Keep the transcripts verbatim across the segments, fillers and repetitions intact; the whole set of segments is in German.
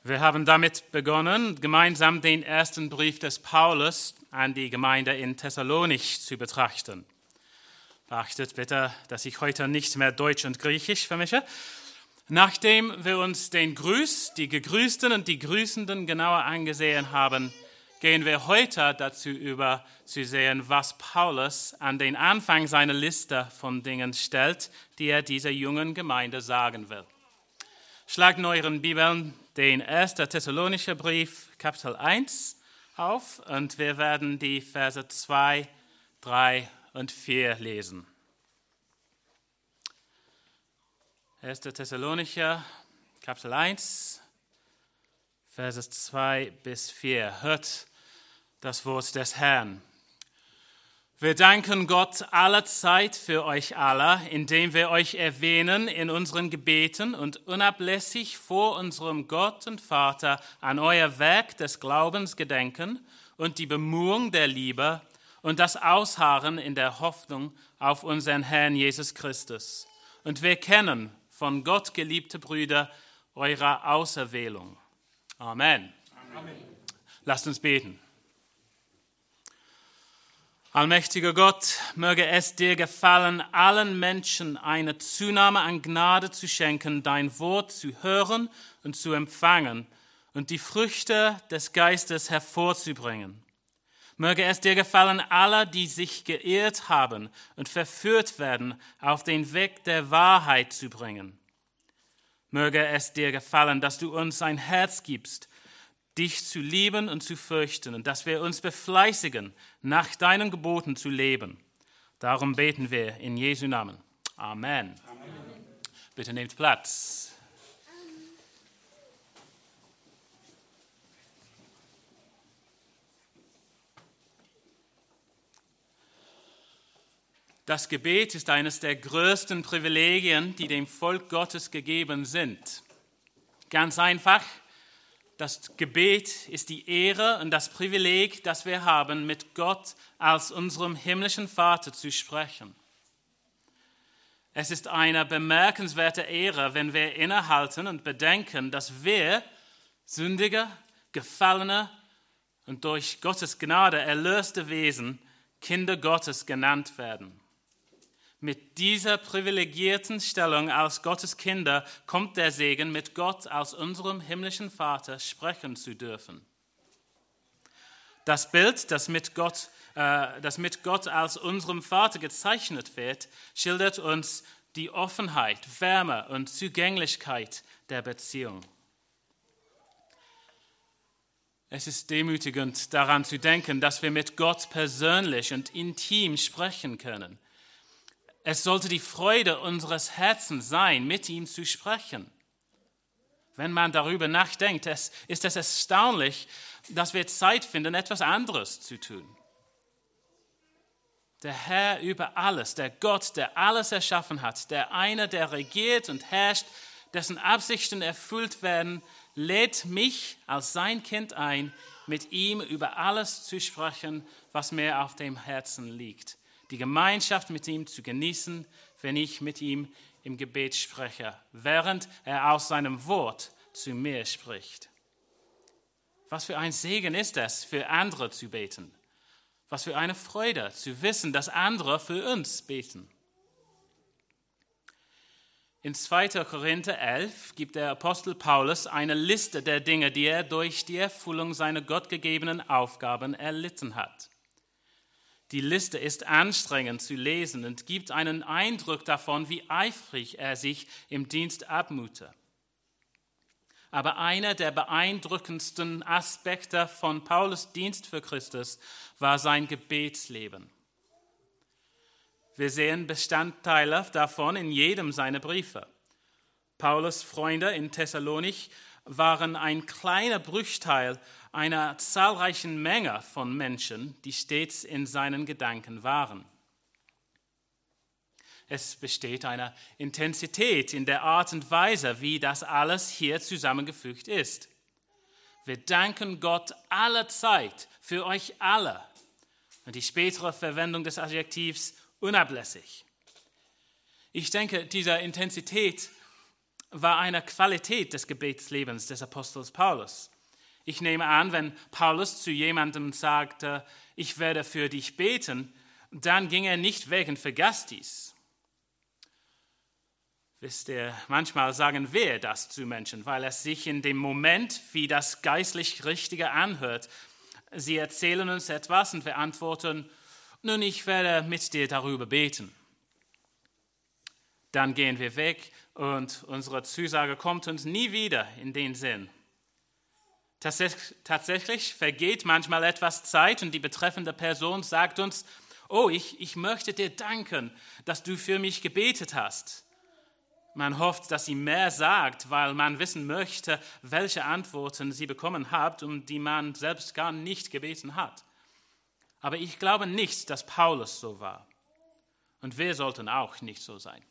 Wir haben damit begonnen, gemeinsam den ersten Brief des Paulus an die Gemeinde in Thessalonich zu betrachten. Beachtet bitte, dass ich heute nicht mehr Deutsch und Griechisch vermische. Nachdem wir uns den Gruß, die Gegrüßten und die Grüßenden genauer angesehen haben, gehen wir heute dazu über, zu sehen, was Paulus an den Anfang seiner Liste von Dingen stellt, die er dieser jungen Gemeinde sagen will. Schlagt in euren Bibeln den ersten Thessalonischer Brief, Kapitel eins, auf und wir werden die Verse zwei, drei und vier lesen. erster Thessalonischer, Kapitel eins, Verse zwei bis vier. Hört das Wort des Herrn. Wir danken Gott allerzeit für euch alle, indem wir euch erwähnen in unseren Gebeten und unablässig vor unserem Gott und Vater an euer Werk des Glaubens gedenken und die Bemühung der Liebe und das Ausharren in der Hoffnung auf unseren Herrn Jesus Christus. Und wir kennen von Gott geliebte Brüder eurer Auserwählung. Amen. Amen. Lasst uns beten. Allmächtiger Gott, möge es dir gefallen, allen Menschen eine Zunahme an Gnade zu schenken, dein Wort zu hören und zu empfangen und die Früchte des Geistes hervorzubringen. Möge es dir gefallen, alle, die sich geirrt haben und verführt werden, auf den Weg der Wahrheit zu bringen. Möge es dir gefallen, dass du uns ein Herz gibst, dich zu lieben und zu fürchten und dass wir uns befleißigen, nach deinen Geboten zu leben. Darum beten wir in Jesu Namen. Amen. Amen. Bitte nehmt Platz. Das Gebet ist eines der größten Privilegien, die dem Volk Gottes gegeben sind. Ganz einfach. Das Gebet ist die Ehre und das Privileg, das wir haben, mit Gott als unserem himmlischen Vater zu sprechen. Es ist eine bemerkenswerte Ehre, wenn wir innehalten und bedenken, dass wir, sündige, gefallene und durch Gottes Gnade erlöste Wesen, Kinder Gottes genannt werden. Mit dieser privilegierten Stellung als Gottes Kinder kommt der Segen, mit Gott als unserem himmlischen Vater sprechen zu dürfen. Das Bild, das mit Gott, äh, das mit Gott als unserem Vater gezeichnet wird, schildert uns die Offenheit, Wärme und Zugänglichkeit der Beziehung. Es ist demütigend, daran zu denken, dass wir mit Gott persönlich und intim sprechen können. Es sollte die Freude unseres Herzens sein, mit ihm zu sprechen. Wenn man darüber nachdenkt, es ist es erstaunlich, dass wir Zeit finden, etwas anderes zu tun. Der Herr über alles, der Gott, der alles erschaffen hat, der eine, der regiert und herrscht, dessen Absichten erfüllt werden, lädt mich als sein Kind ein, mit ihm über alles zu sprechen, was mir auf dem Herzen liegt. Die Gemeinschaft mit ihm zu genießen, wenn ich mit ihm im Gebet spreche, während er aus seinem Wort zu mir spricht. Was für ein Segen ist es, für andere zu beten. Was für eine Freude, zu wissen, dass andere für uns beten. In zweiter Korinther elf gibt der Apostel Paulus eine Liste der Dinge, die er durch die Erfüllung seiner gottgegebenen Aufgaben erlitten hat. Die Liste ist anstrengend zu lesen und gibt einen Eindruck davon, wie eifrig er sich im Dienst abmute. Aber einer der beeindruckendsten Aspekte von Paulus' Dienst für Christus war sein Gebetsleben. Wir sehen Bestandteile davon in jedem seiner Briefe. Paulus' Freunde in Thessalonich waren ein kleiner Bruchteil einer zahlreichen Menge von Menschen, die stets in seinen Gedanken waren. Es besteht eine Intensität in der Art und Weise, wie das alles hier zusammengefügt ist. Wir danken Gott allerzeit für euch alle. Und die spätere Verwendung des Adjektivs unablässig. Ich denke, diese Intensität war eine Qualität des Gebetslebens des Apostels Paulus. Ich nehme an, wenn Paulus zu jemandem sagte, ich werde für dich beten, dann ging er nicht weg und vergaß dies. Wisst ihr, manchmal sagen wir das zu Menschen, weil es sich in dem Moment wie das geistlich Richtige anhört. Sie erzählen uns etwas und wir antworten, nun, ich werde mit dir darüber beten. Dann gehen wir weg und unsere Zusage kommt uns nie wieder in den Sinn. Tatsächlich vergeht manchmal etwas Zeit und die betreffende Person sagt uns, oh, ich, ich möchte dir danken, dass du für mich gebetet hast. Man hofft, dass sie mehr sagt, weil man wissen möchte, welche Antworten sie bekommen hat, um die man selbst gar nicht gebeten hat. Aber ich glaube nicht, dass Paulus so war. Und wir sollten auch nicht so sein.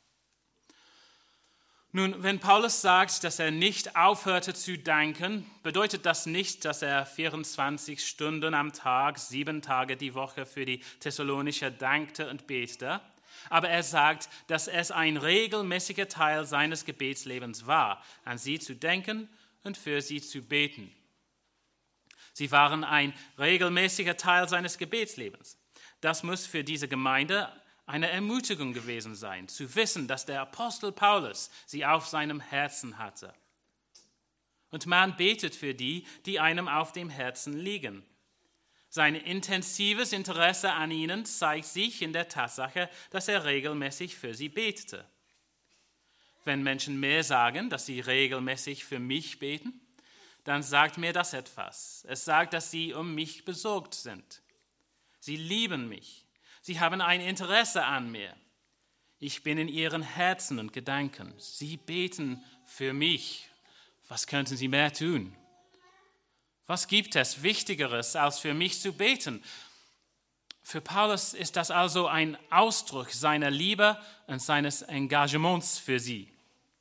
Nun, wenn Paulus sagt, dass er nicht aufhörte zu danken, bedeutet das nicht, dass er vierundzwanzig Stunden am Tag, sieben Tage die Woche für die Thessalonicher dankte und betete. Aber er sagt, dass es ein regelmäßiger Teil seines Gebetslebens war, an sie zu denken und für sie zu beten. Sie waren ein regelmäßiger Teil seines Gebetslebens. Das muss für diese Gemeinde eine Ermutigung gewesen sein, zu wissen, dass der Apostel Paulus sie auf seinem Herzen hatte. Und man betet für die, die einem auf dem Herzen liegen. Sein intensives Interesse an ihnen zeigt sich in der Tatsache, dass er regelmäßig für sie betete. Wenn Menschen mir sagen, dass sie regelmäßig für mich beten, dann sagt mir das etwas. Es sagt, dass sie um mich besorgt sind. Sie lieben mich. Sie haben ein Interesse an mir. Ich bin in ihren Herzen und Gedanken. Sie beten für mich. Was könnten sie mehr tun? Was gibt es Wichtigeres, als für mich zu beten? Für Paulus ist das also ein Ausdruck seiner Liebe und seines Engagements für sie.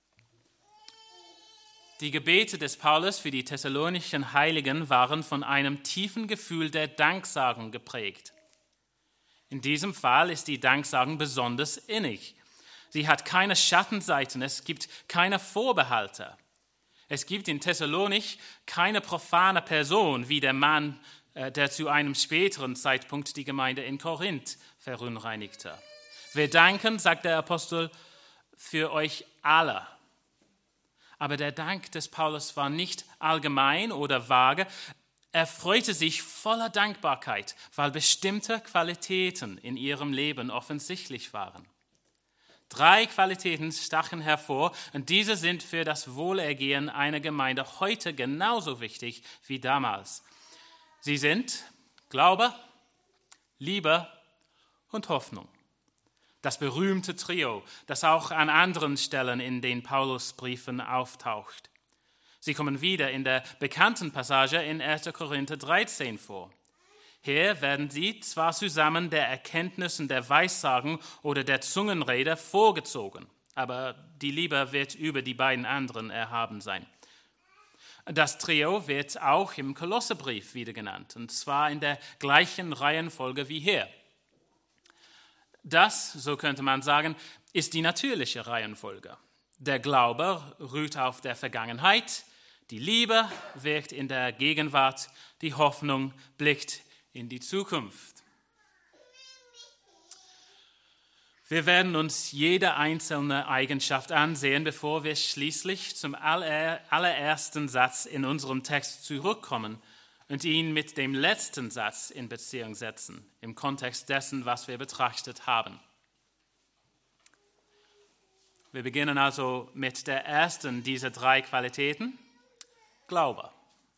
Die Gebete des Paulus für die thessalonischen Heiligen waren von einem tiefen Gefühl der Danksagung geprägt. In diesem Fall ist die Danksagung besonders innig. Sie hat keine Schattenseiten, es gibt keine Vorbehalte. Es gibt in Thessalonich keine profane Person wie der Mann, der zu einem späteren Zeitpunkt die Gemeinde in Korinth verunreinigte. Wir danken, sagt der Apostel, für euch alle. Aber der Dank des Paulus war nicht allgemein oder vage. Er freute sich voller Dankbarkeit, weil bestimmte Qualitäten in ihrem Leben offensichtlich waren. Drei Qualitäten stachen hervor und diese sind für das Wohlergehen einer Gemeinde heute genauso wichtig wie damals. Sie sind Glaube, Liebe und Hoffnung. Das berühmte Trio, das auch an anderen Stellen in den Paulusbriefen auftaucht. Sie kommen wieder in der bekannten Passage in erster Korinther dreizehn vor. Hier werden sie zwar zusammen der Erkenntnis und der Weissagen oder der Zungenrede vorgezogen, aber die Liebe wird über die beiden anderen erhaben sein. Das Trio wird auch im Kolosserbrief wieder genannt, und zwar in der gleichen Reihenfolge wie hier. Das, so könnte man sagen, ist die natürliche Reihenfolge. Der Glaube ruht auf der Vergangenheit, die Liebe wirkt in der Gegenwart, die Hoffnung blickt in die Zukunft. Wir werden uns jede einzelne Eigenschaft ansehen, bevor wir schließlich zum allerersten Satz in unserem Text zurückkommen und ihn mit dem letzten Satz in Beziehung setzen, im Kontext dessen, was wir betrachtet haben. Wir beginnen also mit der ersten dieser drei Qualitäten, Glaube.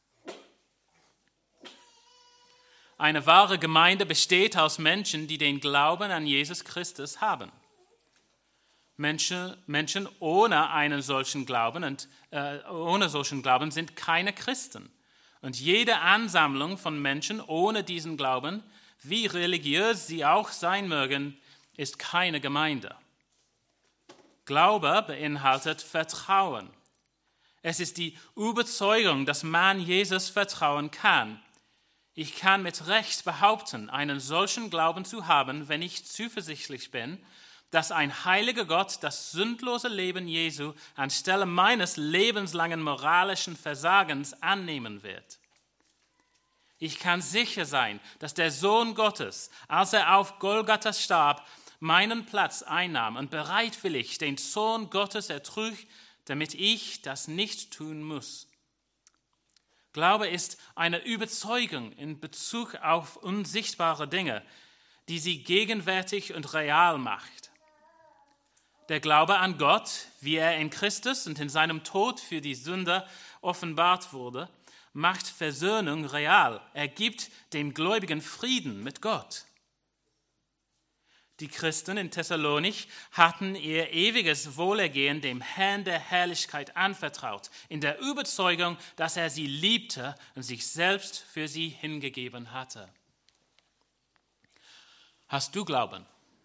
Eine wahre Gemeinde besteht aus Menschen, die den Glauben an Jesus Christus haben. Menschen, Menschen ohne einen solchen Glauben und äh, ohne solchen Glauben sind keine Christen. Und jede Ansammlung von Menschen ohne diesen Glauben, wie religiös sie auch sein mögen, ist keine Gemeinde. Glaube beinhaltet Vertrauen. Es ist die Überzeugung, dass man Jesus vertrauen kann. Ich kann mit Recht behaupten, einen solchen Glauben zu haben, wenn ich zuversichtlich bin, dass ein heiliger Gott das sündlose Leben Jesu anstelle meines lebenslangen moralischen Versagens annehmen wird. Ich kann sicher sein, dass der Sohn Gottes, als er auf Golgatha starb, meinen Platz einnahm und bereitwillig den Sohn Gottes ertrug, damit ich das nicht tun muss. Glaube ist eine Überzeugung in Bezug auf unsichtbare Dinge, die sie gegenwärtig und real macht. Der Glaube an Gott, wie er in Christus und in seinem Tod für die Sünder offenbart wurde, macht Versöhnung real. Er gibt dem Gläubigen Frieden mit Gott. Die Christen in Thessalonich hatten ihr ewiges Wohlergehen dem Herrn der Herrlichkeit anvertraut, in der Überzeugung, dass er sie liebte und sich selbst für sie hingegeben hatte. Hast du Glauben?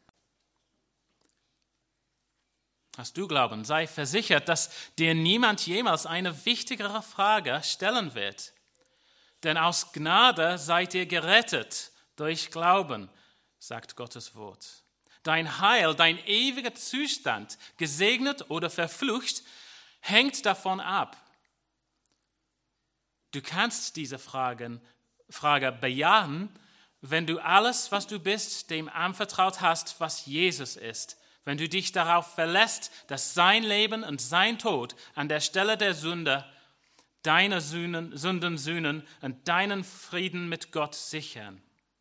Hast du Glauben? Sei versichert, dass dir niemand jemals eine wichtigere Frage stellen wird. Denn aus Gnade seid ihr gerettet durch Glauben, sagt Gottes Wort. Dein Heil, dein ewiger Zustand, gesegnet oder verflucht, hängt davon ab. Du kannst diese Fragen, Frage bejahen, wenn du alles, was du bist, dem anvertraut hast, was Jesus ist. Wenn du dich darauf verlässt, dass sein Leben und sein Tod an der Stelle der Sünde deine Sünden, Sünden sühnen und deinen Frieden mit Gott sichern.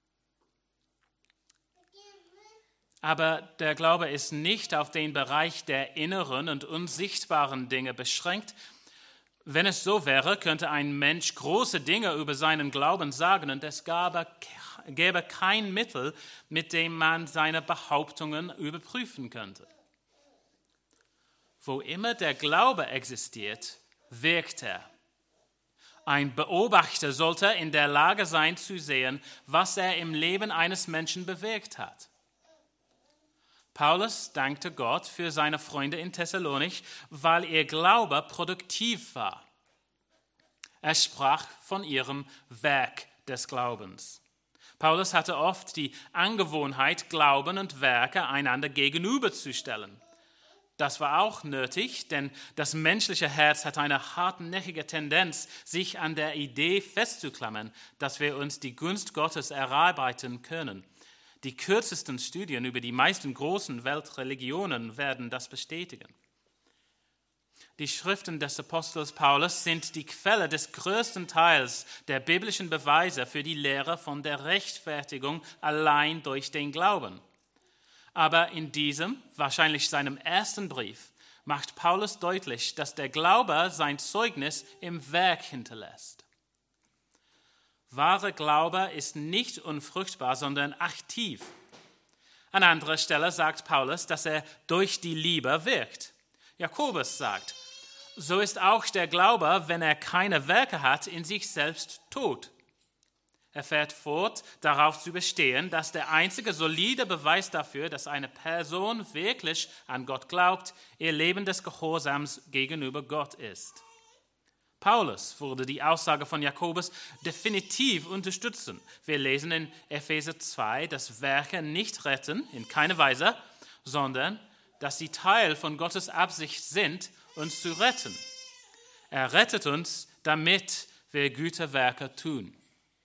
Aber der Glaube ist nicht auf den Bereich der inneren und unsichtbaren Dinge beschränkt. Wenn es so wäre, könnte ein Mensch große Dinge über seinen Glauben sagen und es gäbe kein Mittel, mit dem man seine Behauptungen überprüfen könnte. Wo immer der Glaube existiert, wirkt er. Ein Beobachter sollte in der Lage sein zu sehen, was er im Leben eines Menschen bewirkt hat. Paulus dankte Gott für seine Freunde in Thessalonich, weil ihr Glaube produktiv war. Er sprach von ihrem Werk des Glaubens. Paulus hatte oft die Angewohnheit, Glauben und Werke einander gegenüberzustellen. Das war auch nötig, denn das menschliche Herz hat eine hartnäckige Tendenz, sich an der Idee festzuklammern, dass wir uns die Gunst Gottes erarbeiten können. Die kürzesten Studien über die meisten großen Weltreligionen werden das bestätigen. Die Schriften des Apostels Paulus sind die Quelle des größten Teils der biblischen Beweise für die Lehre von der Rechtfertigung allein durch den Glauben. Aber in diesem, wahrscheinlich seinem ersten Brief, macht Paulus deutlich, dass der Glaube sein Zeugnis im Werk hinterlässt. Wahre Glaube ist nicht unfruchtbar, sondern aktiv. An anderer Stelle sagt Paulus, dass er durch die Liebe wirkt. Jakobus sagt, so ist auch der Glaube, wenn er keine Werke hat, in sich selbst tot. Er fährt fort, darauf zu bestehen, dass der einzige solide Beweis dafür, dass eine Person wirklich an Gott glaubt, ihr Leben des Gehorsams gegenüber Gott ist. Paulus würde die Aussage von Jakobus definitiv unterstützen. Wir lesen in Epheser zwei, dass Werke nicht retten, in keiner Weise, sondern dass sie Teil von Gottes Absicht sind, uns zu retten. Er rettet uns, damit wir gute Werke tun.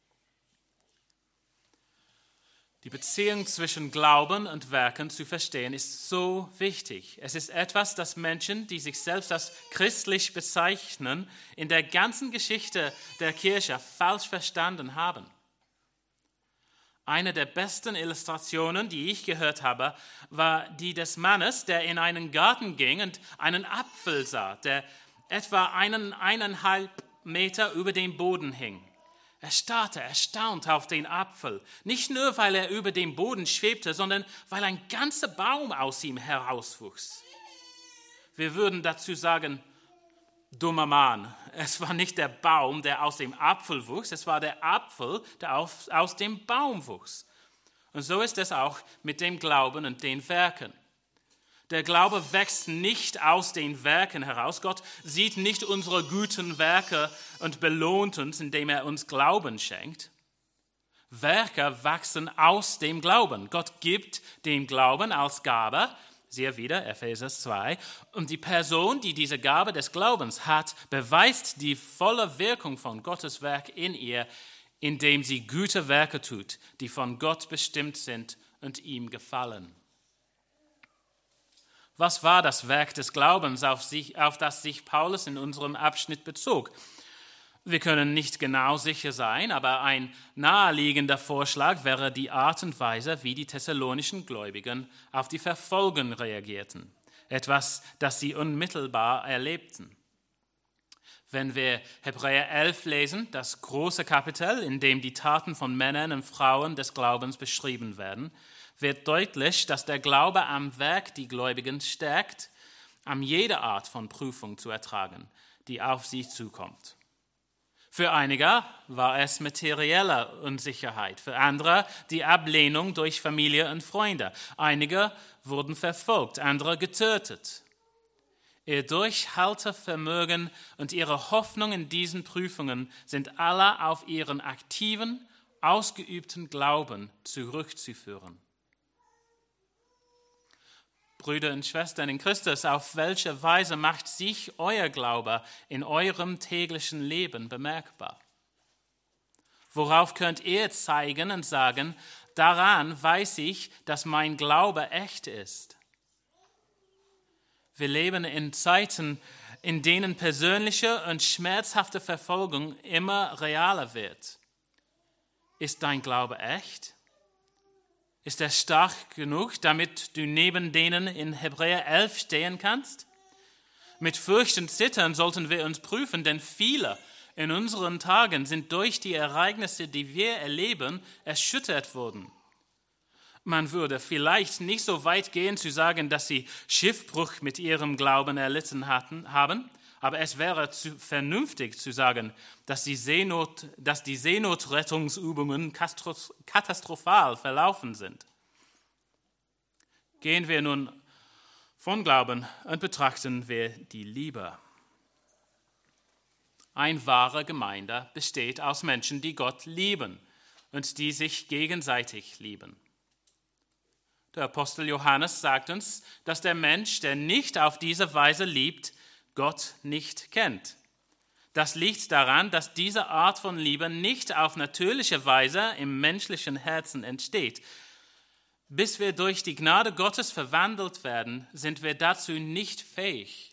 Die Beziehung zwischen Glauben und Werken zu verstehen, ist so wichtig. Es ist etwas, das Menschen, die sich selbst als christlich bezeichnen, in der ganzen Geschichte der Kirche falsch verstanden haben. Eine der besten Illustrationen, die ich gehört habe, war die des Mannes, der in einen Garten ging und einen Apfel sah, der etwa einen, eineinhalb Meter über dem Boden hing. Er starrte erstaunt auf den Apfel, nicht nur, weil er über dem Boden schwebte, sondern weil ein ganzer Baum aus ihm herauswuchs. Wir würden dazu sagen, dummer Mann, es war nicht der Baum, der aus dem Apfel wuchs, es war der Apfel, der auf, aus dem Baum wuchs. Und so ist es auch mit dem Glauben und den Werken. Der Glaube wächst nicht aus den Werken heraus. Gott sieht nicht unsere guten Werke und belohnt uns, indem er uns Glauben schenkt. Werke wachsen aus dem Glauben. Gott gibt den Glauben als Gabe, siehe wieder Epheser zwei, und die Person, die diese Gabe des Glaubens hat, beweist die volle Wirkung von Gottes Werk in ihr, indem sie gute Werke tut, die von Gott bestimmt sind und ihm gefallen. Was war das Werk des Glaubens, auf, sich, auf das sich Paulus in unserem Abschnitt bezog? Wir können nicht genau sicher sein, aber ein naheliegender Vorschlag wäre die Art und Weise, wie die thessalonischen Gläubigen auf die Verfolgung reagierten, etwas, das sie unmittelbar erlebten. Wenn wir Hebräer elf lesen, das große Kapitel, in dem die Taten von Männern und Frauen des Glaubens beschrieben werden, wird deutlich, dass der Glaube am Werk die Gläubigen stärkt, an jede Art von Prüfung zu ertragen, die auf sie zukommt. Für einige war es materielle Unsicherheit, für andere die Ablehnung durch Familie und Freunde. Einige wurden verfolgt, andere getötet. Ihr Durchhaltevermögen und ihre Hoffnung in diesen Prüfungen sind alle auf ihren aktiven, ausgeübten Glauben zurückzuführen. Brüder und Schwestern in Christus, auf welche Weise macht sich euer Glaube in eurem täglichen Leben bemerkbar? Worauf könnt ihr zeigen und sagen, daran weiß ich, dass mein Glaube echt ist? Wir leben in Zeiten, in denen persönliche und schmerzhafte Verfolgung immer realer wird. Ist dein Glaube echt? Ist er stark genug, damit du neben denen in Hebräer elf stehen kannst? Mit Furcht und Zittern sollten wir uns prüfen, denn viele in unseren Tagen sind durch die Ereignisse, die wir erleben, erschüttert worden. Man würde vielleicht nicht so weit gehen zu sagen, dass sie Schiffbruch mit ihrem Glauben erlitten hatten, haben, aber es wäre zu vernünftig zu sagen, dass die, Seenot, dass die Seenotrettungsübungen katastrophal verlaufen sind. Gehen wir nun von Glauben und betrachten wir die Liebe. Eine wahre Gemeinde besteht aus Menschen, die Gott lieben und die sich gegenseitig lieben. Der Apostel Johannes sagt uns, dass der Mensch, der nicht auf diese Weise liebt, Gott nicht kennt. Das liegt daran, dass diese Art von Liebe nicht auf natürliche Weise im menschlichen Herzen entsteht. Bis wir durch die Gnade Gottes verwandelt werden, sind wir dazu nicht fähig.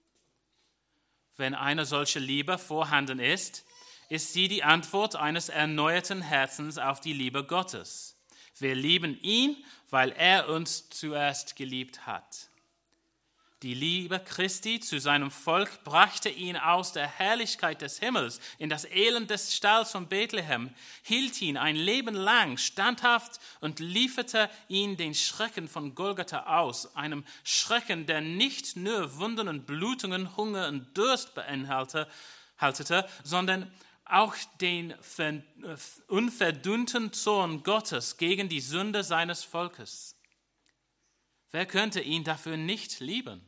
Wenn eine solche Liebe vorhanden ist, ist sie die Antwort eines erneuerten Herzens auf die Liebe Gottes. Wir lieben ihn, weil er uns zuerst geliebt hat. Die Liebe Christi zu seinem Volk brachte ihn aus der Herrlichkeit des Himmels in das Elend des Stalls von Bethlehem, hielt ihn ein Leben lang standhaft und lieferte ihn den Schrecken von Golgatha aus, einem Schrecken, der nicht nur Wunden und Blutungen, Hunger und Durst beinhaltete, sondern auch den unverdünnten Zorn Gottes gegen die Sünde seines Volkes. Wer könnte ihn dafür nicht lieben?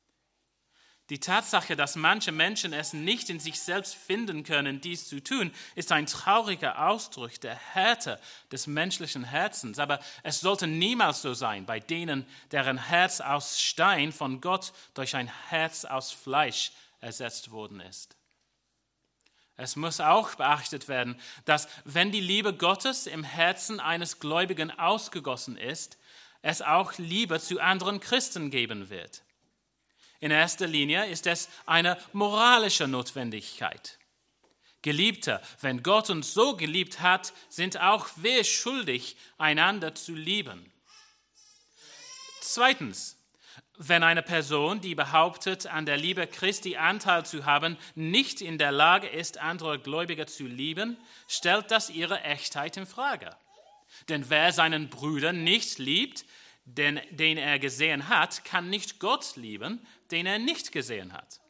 Die Tatsache, dass manche Menschen es nicht in sich selbst finden können, dies zu tun, ist ein trauriger Ausdruck der Härte des menschlichen Herzens. Aber es sollte niemals so sein bei denen, deren Herz aus Stein von Gott durch ein Herz aus Fleisch ersetzt worden ist. Es muss auch beachtet werden, dass wenn die Liebe Gottes im Herzen eines Gläubigen ausgegossen ist, es auch Liebe zu anderen Christen geben wird. In erster Linie ist es eine moralische Notwendigkeit. Geliebte, wenn Gott uns so geliebt hat, sind auch wir schuldig, einander zu lieben. Zweitens, wenn eine Person, die behauptet, an der Liebe Christi Anteil zu haben, nicht in der Lage ist, andere Gläubige zu lieben, stellt das ihre Echtheit in Frage. Denn wer seinen Bruder nicht liebt, den, den er gesehen hat, kann nicht Gott lieben, den er nicht gesehen hat.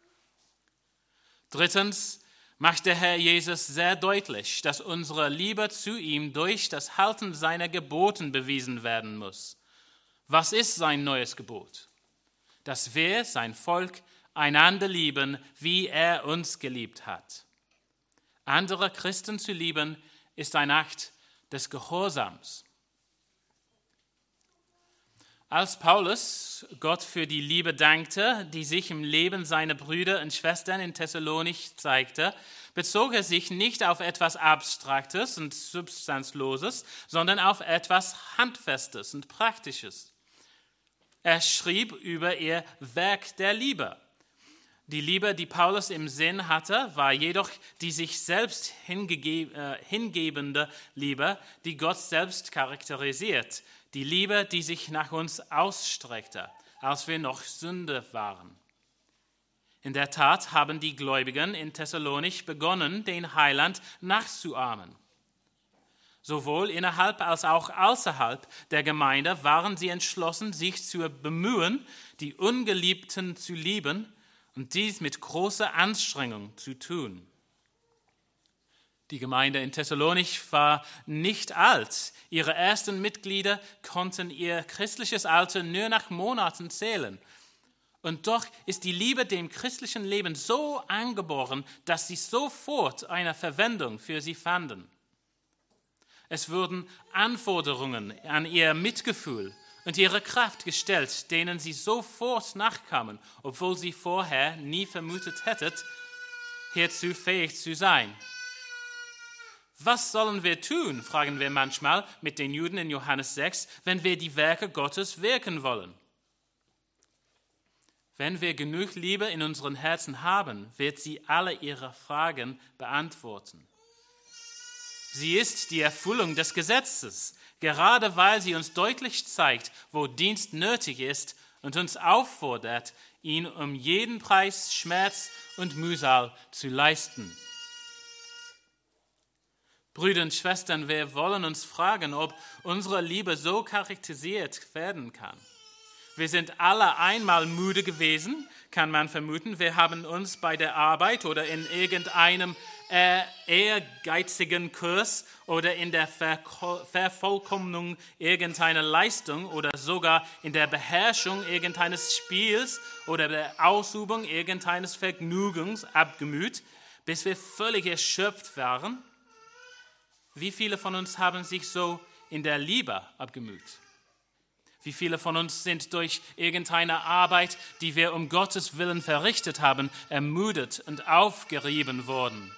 Drittens macht der Herr Jesus sehr deutlich, dass unsere Liebe zu ihm durch das Halten seiner Geboten bewiesen werden muss. Was ist sein neues Gebot? Dass wir, sein Volk, einander lieben, wie er uns geliebt hat. Andere Christen zu lieben, ist ein Akt des Gehorsams. Als Paulus Gott für die Liebe dankte, die sich im Leben seiner Brüder und Schwestern in Thessalonich zeigte, bezog er sich nicht auf etwas Abstraktes und Substanzloses, sondern auf etwas Handfestes und Praktisches. Er schrieb über ihr Werk der Liebe. Die Liebe, die Paulus im Sinn hatte, war jedoch die sich selbst hingege- äh, hingebende Liebe, die Gott selbst charakterisiert. Die Liebe, die sich nach uns ausstreckte, als wir noch Sünde waren. In der Tat haben die Gläubigen in Thessalonich begonnen, den Heiland nachzuahmen. Sowohl innerhalb als auch außerhalb der Gemeinde waren sie entschlossen, sich zu bemühen, die Ungeliebten zu lieben und dies mit großer Anstrengung zu tun. Die Gemeinde in Thessalonich war nicht alt. Ihre ersten Mitglieder konnten ihr christliches Alter nur nach Monaten zählen. Und doch ist die Liebe dem christlichen Leben so angeboren, dass sie sofort eine Verwendung für sie fanden. Es wurden Anforderungen an ihr Mitgefühl und ihre Kraft gestellt, denen sie sofort nachkamen, obwohl sie vorher nie vermutet hätten, hierzu fähig zu sein. Was sollen wir tun, fragen wir manchmal mit den Juden in Johannes sechs, wenn wir die Werke Gottes wirken wollen? Wenn wir genug Liebe in unseren Herzen haben, wird sie alle ihre Fragen beantworten. Sie ist die Erfüllung des Gesetzes, gerade weil sie uns deutlich zeigt, wo Dienst nötig ist und uns auffordert, ihn um jeden Preis Schmerz und Mühsal zu leisten. Brüder und Schwestern, wir wollen uns fragen, ob unsere Liebe so charakterisiert werden kann. Wir sind alle einmal müde gewesen, kann man vermuten. Wir haben uns bei der Arbeit oder in irgendeinem ehrgeizigen Kurs oder in der Vervollkommnung irgendeiner Leistung oder sogar in der Beherrschung irgendeines Spiels oder der Ausübung irgendeines Vergnügens abgemüht, bis wir völlig erschöpft waren. Wie viele von uns haben sich so in der Liebe abgemüht? Wie viele von uns sind durch irgendeine Arbeit, die wir um Gottes Willen verrichtet haben, ermüdet und aufgerieben worden?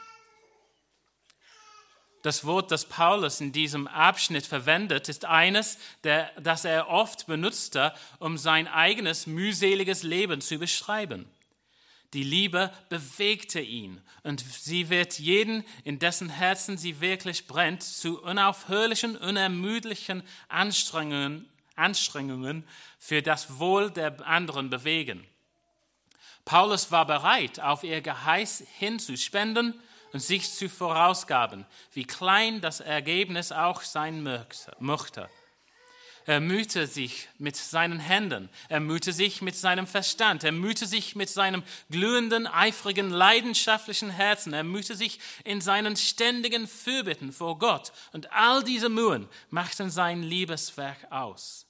Das Wort, das Paulus in diesem Abschnitt verwendet, ist eines, der, das er oft benutzte, um sein eigenes mühseliges Leben zu beschreiben. Die Liebe bewegte ihn und sie wird jeden, in dessen Herzen sie wirklich brennt, zu unaufhörlichen, unermüdlichen Anstrengungen, Anstrengungen für das Wohl der anderen bewegen. Paulus war bereit, auf ihr Geheiß hinzuspenden und sich zu vorausgaben, wie klein das Ergebnis auch sein mochte. Er mühte sich mit seinen Händen, er mühte sich mit seinem Verstand, er mühte sich mit seinem glühenden, eifrigen, leidenschaftlichen Herzen, er mühte sich in seinen ständigen Fürbitten vor Gott. Und all diese Mühen machten sein Liebeswerk aus.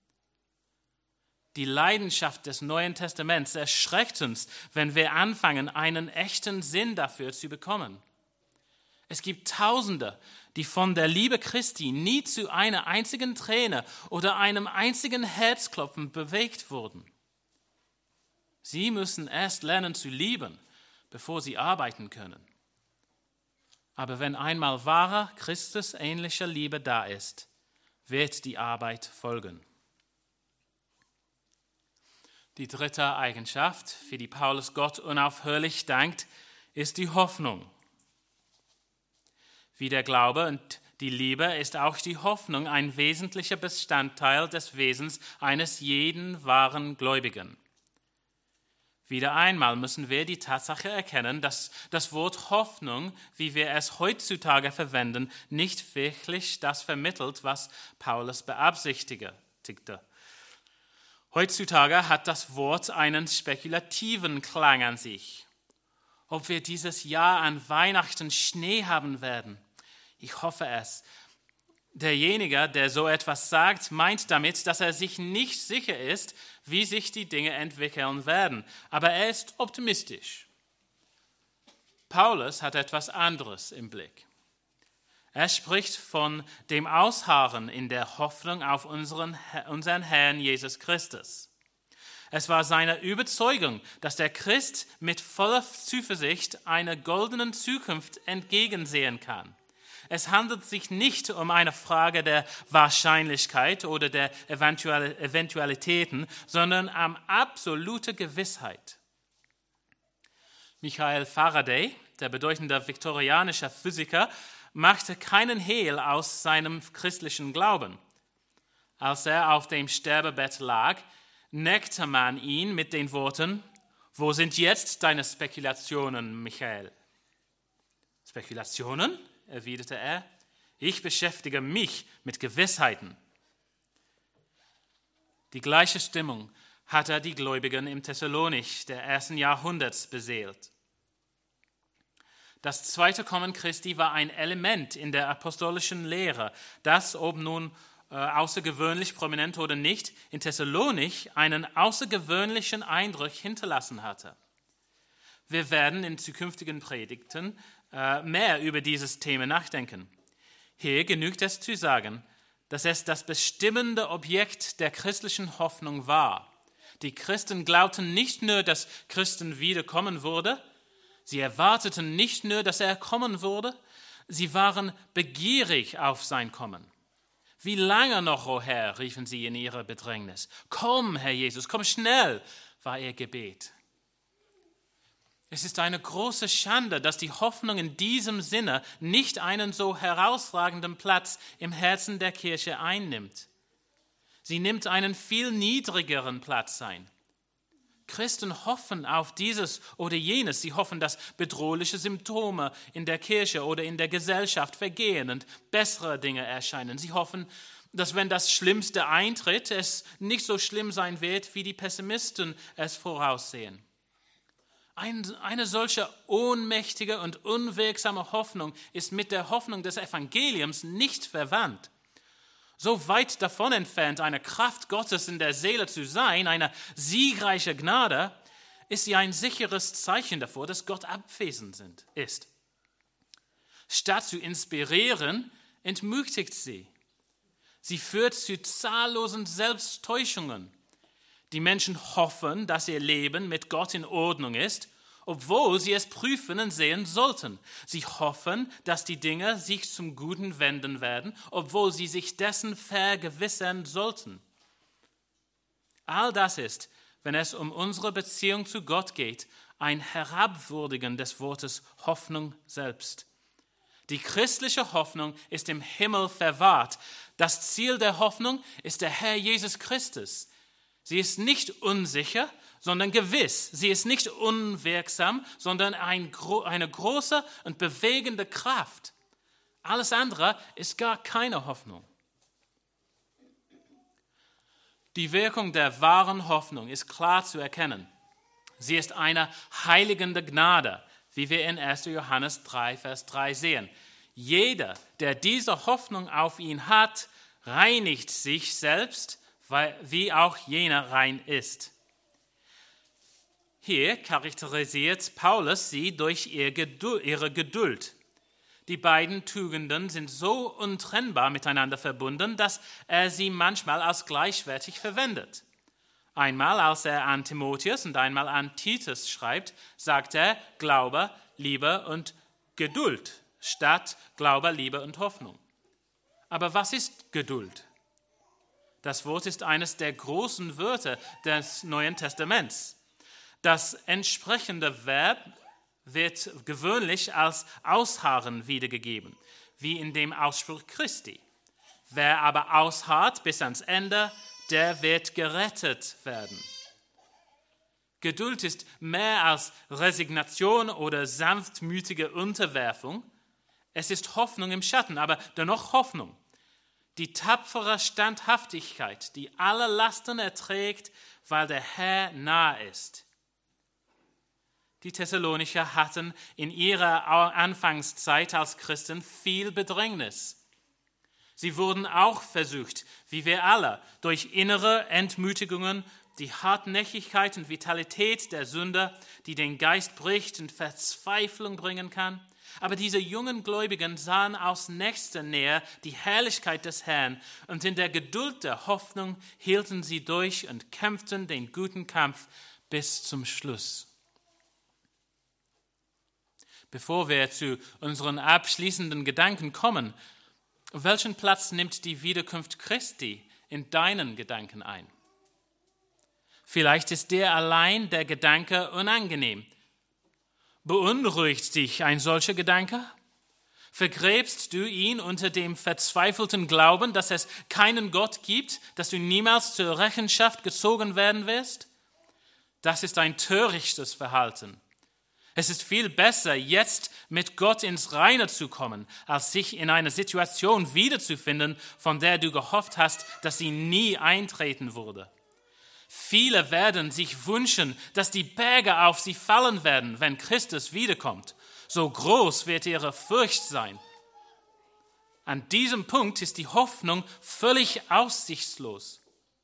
Die Leidenschaft des Neuen Testaments erschreckt uns, wenn wir anfangen, einen echten Sinn dafür zu bekommen. Es gibt Tausende, die von der Liebe Christi nie zu einer einzigen Träne oder einem einzigen Herzklopfen bewegt wurden. Sie müssen erst lernen zu lieben, bevor sie arbeiten können. Aber wenn einmal wahre, Christusähnliche Liebe da ist, wird die Arbeit folgen. Die dritte Eigenschaft, für die Paulus Gott unaufhörlich dankt, ist die Hoffnung. Wie der Glaube und die Liebe ist auch die Hoffnung ein wesentlicher Bestandteil des Wesens eines jeden wahren Gläubigen. Wieder einmal müssen wir die Tatsache erkennen, dass das Wort Hoffnung, wie wir es heutzutage verwenden, nicht wirklich das vermittelt, was Paulus beabsichtigte. Heutzutage hat das Wort einen spekulativen Klang an sich. Ob wir dieses Jahr an Weihnachten Schnee haben werden, ich hoffe es. Derjenige, der so etwas sagt, meint damit, dass er sich nicht sicher ist, wie sich die Dinge entwickeln werden. Aber er ist optimistisch. Paulus hat etwas anderes im Blick. Er spricht von dem Ausharren in der Hoffnung auf unseren, unseren Herrn Jesus Christus. Es war seine Überzeugung, dass der Christ mit voller Zuversicht einer goldenen Zukunft entgegensehen kann. Es handelt sich nicht um eine Frage der Wahrscheinlichkeit oder der Eventualitäten, sondern um absolute Gewissheit. Michael Faraday, der bedeutende viktorianische Physiker, machte keinen Hehl aus seinem christlichen Glauben. Als er auf dem Sterbebett lag, neckte man ihn mit den Worten: Wo sind jetzt deine Spekulationen, Michael? Spekulationen? Erwiderte er. Ich beschäftige mich mit Gewissheiten. Die gleiche Stimmung hatte die Gläubigen im Thessalonich der ersten Jahrhunderts beseelt. Das zweite Kommen Christi war ein Element in der apostolischen Lehre, das, ob nun äh, außergewöhnlich prominent oder nicht, in Thessalonich einen außergewöhnlichen Eindruck hinterlassen hatte. Wir werden in zukünftigen Predigten äh, mehr über dieses Thema nachdenken. Hier genügt es zu sagen, dass es das bestimmende Objekt der christlichen Hoffnung war. Die Christen glaubten nicht nur, dass Christus wiederkommen würde, sie erwarteten nicht nur, dass er kommen würde, sie waren begierig auf sein Kommen. Wie lange noch, o Herr, riefen sie in ihrer Bedrängnis. Komm, Herr Jesus, komm schnell, war ihr Gebet. Es ist eine große Schande, dass die Hoffnung in diesem Sinne nicht einen so herausragenden Platz im Herzen der Kirche einnimmt. Sie nimmt einen viel niedrigeren Platz ein. Christen hoffen auf dieses oder jenes. Sie hoffen, dass bedrohliche Symptome in der Kirche oder in der Gesellschaft vergehen und bessere Dinge erscheinen. Sie hoffen, dass wenn das Schlimmste eintritt, es nicht so schlimm sein wird, wie die Pessimisten es voraussehen. Ein, eine solche ohnmächtige und unwirksame Hoffnung ist mit der Hoffnung des Evangeliums nicht verwandt. So weit davon entfernt, eine Kraft Gottes in der Seele zu sein, eine siegreiche Gnade, ist sie ein sicheres Zeichen davor, dass Gott abwesend ist. Statt zu inspirieren, entmutigt sie. Sie führt zu zahllosen Selbsttäuschungen. Die Menschen hoffen, dass ihr Leben mit Gott in Ordnung ist, obwohl sie es prüfen und sehen sollten. Sie hoffen, dass die Dinge sich zum Guten wenden werden, obwohl sie sich dessen vergewissern sollten. All das ist, wenn es um unsere Beziehung zu Gott geht, ein Herabwürdigen des Wortes Hoffnung selbst. Die christliche Hoffnung ist im Himmel verwahrt. Das Ziel der Hoffnung ist der Herr Jesus Christus. Sie ist nicht unsicher, sondern gewiss. Sie ist nicht unwirksam, sondern ein, eine große und bewegende Kraft. Alles andere ist gar keine Hoffnung. Die Wirkung der wahren Hoffnung ist klar zu erkennen. Sie ist eine heiligende Gnade, wie wir in erster Johannes drei, Vers drei sehen. Jeder, der diese Hoffnung auf ihn hat, reinigt sich selbst, wie auch jener rein ist. Hier charakterisiert Paulus sie durch ihre Geduld. Die beiden Tugenden sind so untrennbar miteinander verbunden, dass er sie manchmal als gleichwertig verwendet. Einmal, als er an Timotheus und einmal an Titus schreibt, sagt er Glaube, Liebe und Geduld statt Glaube, Liebe und Hoffnung. Aber was ist Geduld? Das Wort ist eines der großen Wörter des Neuen Testaments. Das entsprechende Verb wird gewöhnlich als Ausharren wiedergegeben, wie in dem Ausspruch Christi. Wer aber ausharrt bis ans Ende, der wird gerettet werden. Geduld ist mehr als Resignation oder sanftmütige Unterwerfung. Es ist Hoffnung im Schatten, aber dennoch Hoffnung. Die tapfere Standhaftigkeit, die alle Lasten erträgt, weil der Herr nahe ist. Die Thessalonicher hatten in ihrer Anfangszeit als Christen viel Bedrängnis. Sie wurden auch versucht, wie wir alle, durch innere Entmütigungen, die Hartnäckigkeit und Vitalität der Sünde, die den Geist bricht und Verzweiflung bringen kann. Aber diese jungen Gläubigen sahen aus nächster Nähe die Herrlichkeit des Herrn und in der Geduld der Hoffnung hielten sie durch und kämpften den guten Kampf bis zum Schluss. Bevor wir zu unseren abschließenden Gedanken kommen, welchen Platz nimmt die Wiederkunft Christi in deinen Gedanken ein? Vielleicht ist dir allein der Gedanke unangenehm. Beunruhigt dich ein solcher Gedanke? Vergräbst du ihn unter dem verzweifelten Glauben, dass es keinen Gott gibt, dass du niemals zur Rechenschaft gezogen werden wirst? Das ist ein törichtes Verhalten. Es ist viel besser, jetzt mit Gott ins Reine zu kommen, als sich in einer Situation wiederzufinden, von der du gehofft hast, dass sie nie eintreten würde. Viele werden sich wünschen, dass die Berge auf sie fallen werden, wenn Christus wiederkommt. So groß wird ihre Furcht sein. An diesem Punkt ist die Hoffnung völlig aussichtslos.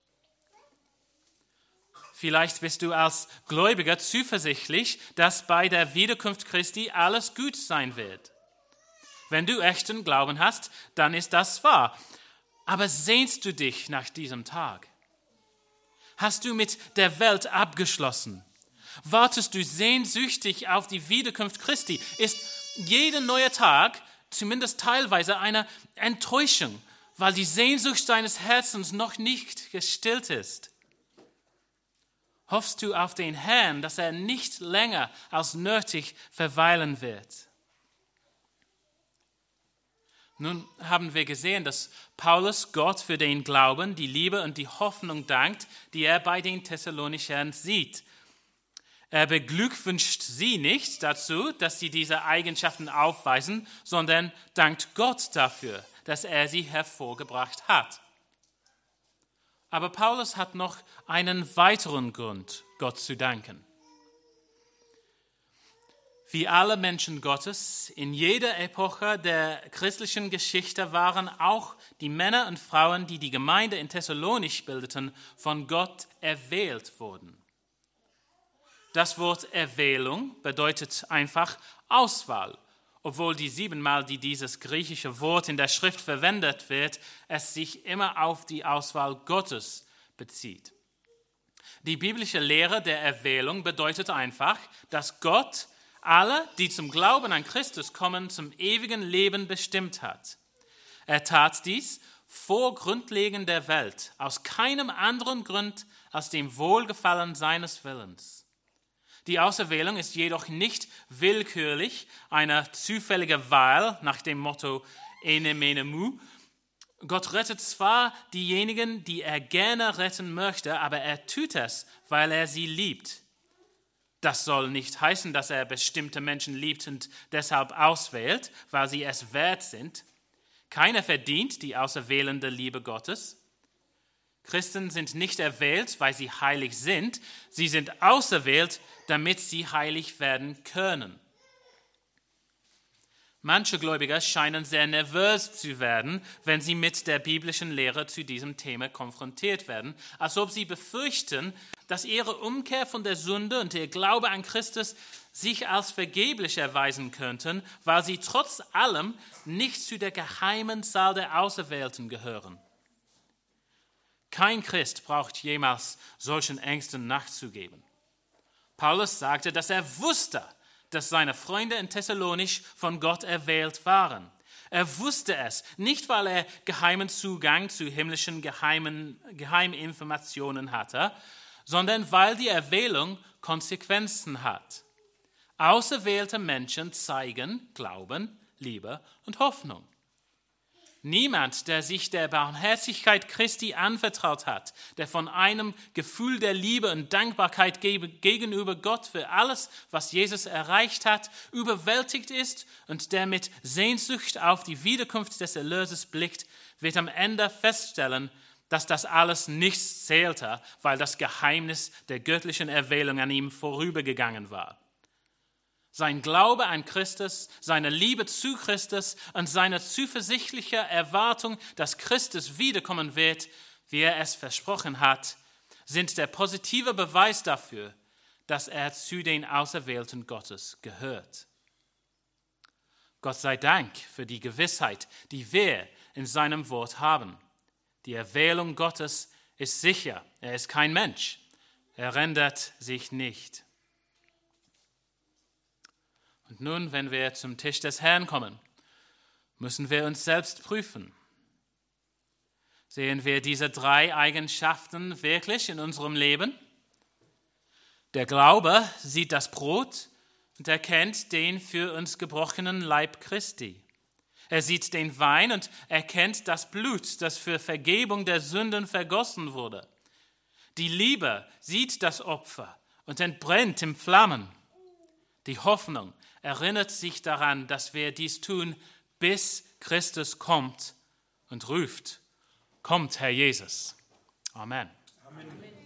Vielleicht bist du als Gläubiger zuversichtlich, dass bei der Wiederkunft Christi alles gut sein wird. Wenn du echten Glauben hast, dann ist das wahr. Aber sehnst du dich nach diesem Tag? Hast du mit der Welt abgeschlossen? Wartest du sehnsüchtig auf die Wiederkunft Christi? Ist jeder neue Tag zumindest teilweise eine Enttäuschung, weil die Sehnsucht deines Herzens noch nicht gestillt ist? Hoffst du auf den Herrn, dass er nicht länger als nötig verweilen wird? Nun haben wir gesehen, dass Paulus Gott für den Glauben, die Liebe und die Hoffnung dankt, die er bei den Thessalonichern sieht. Er beglückwünscht sie nicht dazu, dass sie diese Eigenschaften aufweisen, sondern dankt Gott dafür, dass er sie hervorgebracht hat. Aber Paulus hat noch einen weiteren Grund, Gott zu danken. Wie alle Menschen Gottes in jeder Epoche der christlichen Geschichte waren auch die Männer und Frauen, die die Gemeinde in Thessalonich bildeten, von Gott erwählt worden. Das Wort Erwählung bedeutet einfach Auswahl, obwohl die siebenmal, die dieses griechische Wort in der Schrift verwendet wird, es sich immer auf die Auswahl Gottes bezieht. Die biblische Lehre der Erwählung bedeutet einfach, dass Gott alle, die zum Glauben an Christus kommen, zum ewigen Leben bestimmt hat. Er tat dies vor Grundlegen der Welt, aus keinem anderen Grund als dem Wohlgefallen seines Willens. Die Auserwählung ist jedoch nicht willkürlich, eine zufällige Wahl nach dem Motto ene mene mu. Gott rettet zwar diejenigen, die er gerne retten möchte, aber er tut es, weil er sie liebt. Das soll nicht heißen, dass er bestimmte Menschen liebt und deshalb auswählt, weil sie es wert sind. Keiner verdient die auserwählende Liebe Gottes. Christen sind nicht erwählt, weil sie heilig sind. Sie sind auserwählt, damit sie heilig werden können. Manche Gläubiger scheinen sehr nervös zu werden, wenn sie mit der biblischen Lehre zu diesem Thema konfrontiert werden, als ob sie befürchten, dass ihre Umkehr von der Sünde und ihr Glaube an Christus sich als vergeblich erweisen könnten, weil sie trotz allem nicht zu der geheimen Zahl der Auserwählten gehören. Kein Christ braucht jemals solchen Ängsten nachzugeben. Paulus sagte, dass er wusste, dass seine Freunde in Thessalonich von Gott erwählt waren. Er wusste es, nicht weil er geheimen Zugang zu himmlischen geheimen, Geheiminformationen hatte, sondern weil die Erwählung Konsequenzen hat. Auserwählte Menschen zeigen Glauben, Liebe und Hoffnung. Niemand, der sich der Barmherzigkeit Christi anvertraut hat, der von einem Gefühl der Liebe und Dankbarkeit gegenüber Gott für alles, was Jesus erreicht hat, überwältigt ist und der mit Sehnsucht auf die Wiederkunft des Erlösers blickt, wird am Ende feststellen, dass das alles nichts zählte, weil das Geheimnis der göttlichen Erwählung an ihm vorübergegangen war. Sein Glaube an Christus, seine Liebe zu Christus und seine zuversichtliche Erwartung, dass Christus wiederkommen wird, wie er es versprochen hat, sind der positive Beweis dafür, dass er zu den Auserwählten Gottes gehört. Gott sei Dank für die Gewissheit, die wir in seinem Wort haben. Die Erwählung Gottes ist sicher. Er ist kein Mensch. Er ändert sich nicht. Und nun, wenn wir zum Tisch des Herrn kommen, müssen wir uns selbst prüfen. Sehen wir diese drei Eigenschaften wirklich in unserem Leben? Der Glaube sieht das Brot und erkennt den für uns gebrochenen Leib Christi. Er sieht den Wein und erkennt das Blut, das für Vergebung der Sünden vergossen wurde. Die Liebe sieht das Opfer und entbrennt in Flammen. Die Hoffnung erinnert sich daran, dass wir dies tun, bis Christus kommt und ruft: Kommt, Herr Jesus. Amen. Amen.